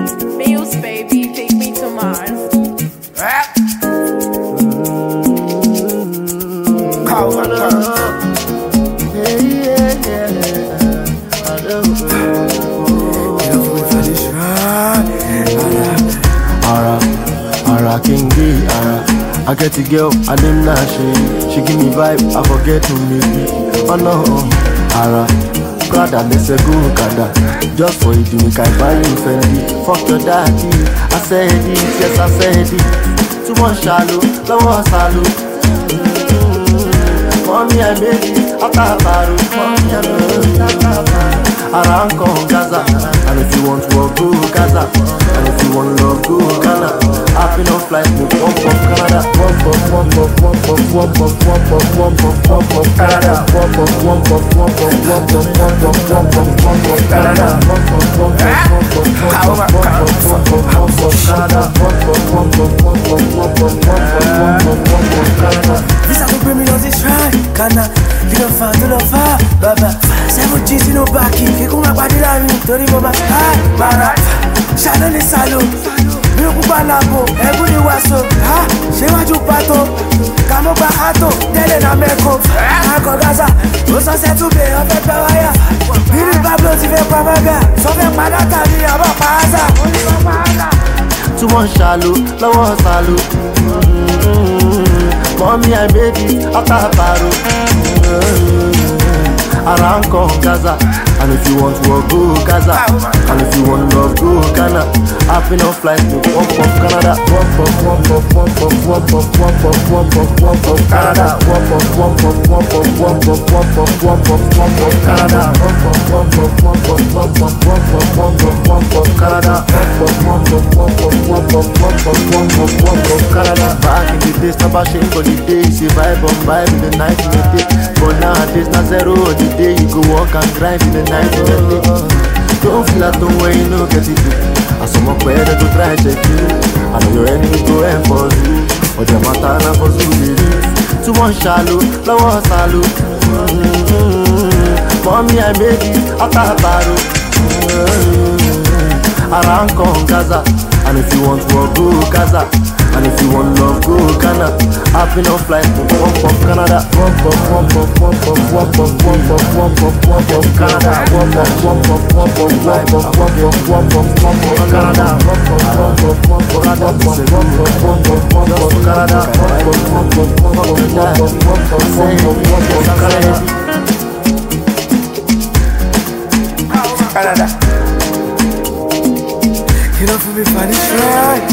Feels, baby, take me to Mars. Ara King D, Ara. I get a girl, I name Nashi. She give me vibe, I forget to meet. Oh no, Ara. Prada, let's go, Kada. Just for you, make I buy you Fendi. Fuck your daddy, I said it, yes I said it. Too much shallow, love shallow. Mommy and baby, Atabaru. Mommy and baby, Atabaru. Around Gaza, and if you want to work, go Gaza. And if you want love, go Ghana. I've been on flight, move one from Canada. One from Canada. This has to bring me on this ride. Ghana, you don't find the love, Baba. 7 G's in no backing. You come up by the line, don't even buy. Bara, Shannon is salo. You go banabo, every waso. Ha, she want you pato. Kamo ba ato, tele na meko. Ako Gaza, osa se tu be ofe tawaya. Biri Pablo ti fe pamaga. So fe madaka ni aba paza. Too much shallow, love shallow. Mommy and baby, Atabaru. Around Gaza. And if you want to work, go Gaza. And if you want love, go Ghana. I've been on flight to one from Canada. One from Canada. Back in the days, never shame for the day. See vibe on vibe in the night in the day. But nowadays, not zero the day. You go walk and grind in the night in the day. Don't feel at home when you know get it. I saw my prayer to try check you. I know your enemy go and for you. But the matter for you. Too much shallow, love shallow. Mommy and baby, Atabaru. Around Gaza. And if you want to work, go Gaza. And if you want love, go Ghana. I've been on flight to one from Canada. One from Canada. Canada. You know, for me, funny, right?